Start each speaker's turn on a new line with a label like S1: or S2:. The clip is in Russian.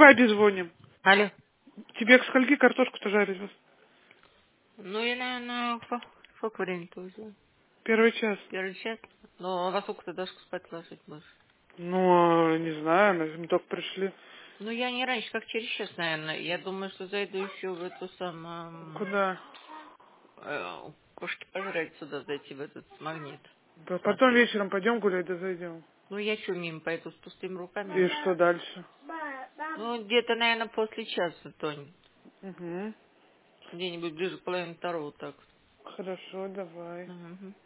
S1: бабе звоним.
S2: Алло.
S1: Тебе к скольки картошку-то жарить?
S2: Ну, я, наверное, сколько времени-то уже?
S1: Первый час.
S2: Первый час. Но во сколько ты Дашку спать ложить будешь?
S1: Ну, не знаю, мы только пришли.
S2: Ну, я не раньше, как через час, наверное. Я думаю, что зайду еще в эту самую...
S1: Куда?
S2: Кошки пожрать сюда, зайти в этот магнит.
S1: Да, потом
S2: Смотреть.
S1: вечером пойдем гулять, да зайдем.
S2: Ну, я что, мимо пойду с пустыми руками?
S1: И что дальше?
S2: Ну, где-то, наверное, после часа, Тонь.
S1: Угу.
S2: Где-нибудь ближе к половине второго, так.
S1: Хорошо, давай.
S2: Угу.